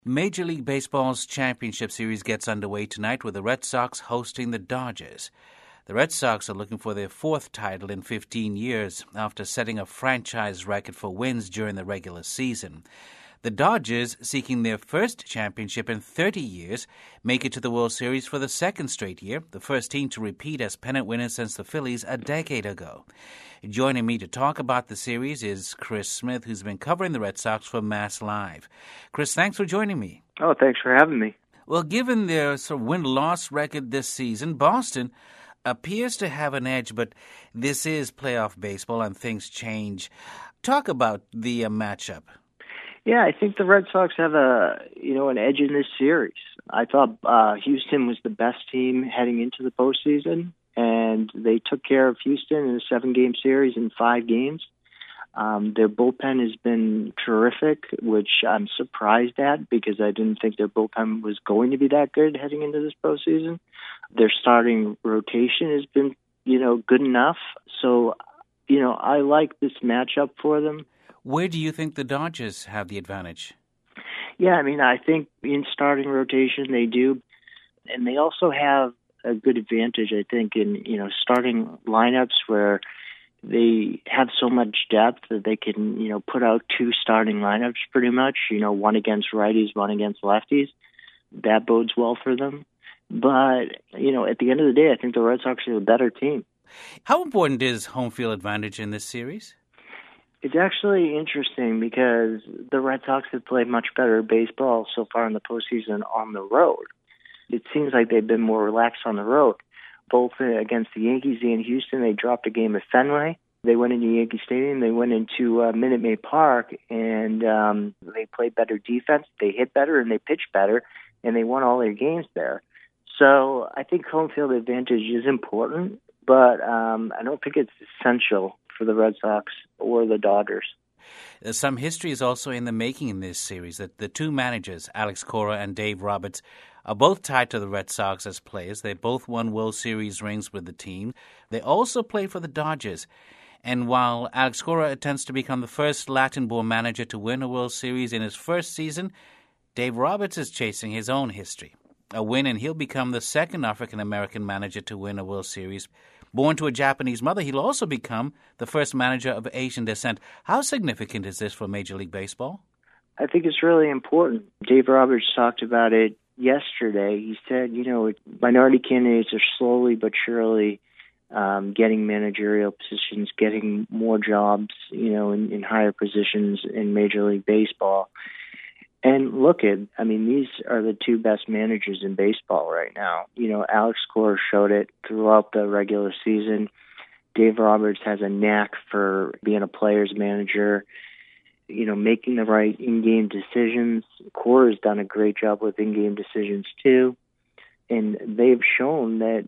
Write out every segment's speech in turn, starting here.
Major League Baseball's championship series gets underway tonight with the Red Sox hosting the Dodgers. The Red Sox are looking for their fourth title in 15 years after setting a franchise record for wins during the regular season. The Dodgers, seeking their first championship in 30 years, make it to the World Series for the second straight year, the first team to repeat as pennant winners since the Phillies a decade ago. Joining me to talk about the series is Chris Smith, who's been covering the Red Sox for Mass Live. Chris, thanks for joining me. Oh, thanks for having me. Well, given their sort of win-loss record this season, Boston appears to have an edge, but this is playoff baseball and things change. Talk about the matchup. Yeah, I think the Red Sox have an edge in this series. I thought Houston was the best team heading into the postseason, and they took care of Houston in a 7-game series in 5 games. Their bullpen has been terrific, which I'm surprised at because I didn't think their bullpen was going to be that good heading into this postseason. Their starting rotation has been, good enough. So, I like this matchup for them. Where do you think the Dodgers have the advantage? Yeah, I think in starting rotation they do. And they also have a good advantage, I think, in, starting lineups where they have so much depth that they can, put out 2 starting lineups pretty much, one against righties, one against lefties. That bodes well for them. But, at the end of the day, I think the Red Sox are a better team. How important is home field advantage in this series? It's actually interesting because the Red Sox have played much better baseball so far in the postseason on the road. It seems like they've been more relaxed on the road. Both against the Yankees and Houston, they dropped a game at Fenway. They went into Yankee Stadium. They went into Minute Maid Park, and they played better defense. They hit better, and they pitched better, and they won all their games there. So I think home field advantage is important, but I don't think it's essential for the Red Sox or the Dodgers. Some history is also in the making in this series. That the 2 managers, Alex Cora and Dave Roberts, are both tied to the Red Sox as players. They both won World Series rings with the team. They also play for the Dodgers. And while Alex Cora attempts to become the first Latin-born manager to win a World Series in his first season, Dave Roberts is chasing his own history. A win, and he'll become the second African-American manager to win a World Series. Born to a Japanese mother, he'll also become the first manager of Asian descent. How significant is this for Major League Baseball? I think it's really important. Dave Roberts talked about it yesterday. He said, minority candidates are slowly but surely getting managerial positions, getting more jobs, in higher positions in Major League Baseball. And these are the 2 best managers in baseball right now. Alex Cora showed it throughout the regular season. Dave Roberts has a knack for being a player's manager, making the right in-game decisions. Cora's done a great job with in-game decisions too. And they've shown that,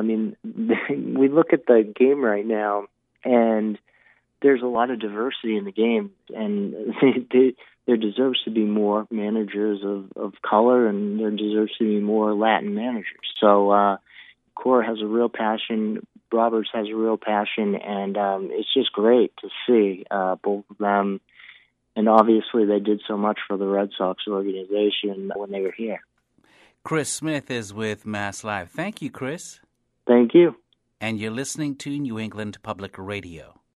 we look at the game right now and there's a lot of diversity in the game, and there deserves to be more managers of color, and there deserves to be more Latin managers. So Cora has a real passion, Roberts has a real passion, and it's just great to see both of them. And obviously they did so much for the Red Sox organization when they were here. Chris Smith is with Mass Live. Thank you, Chris. Thank you. And you're listening to New England Public Radio.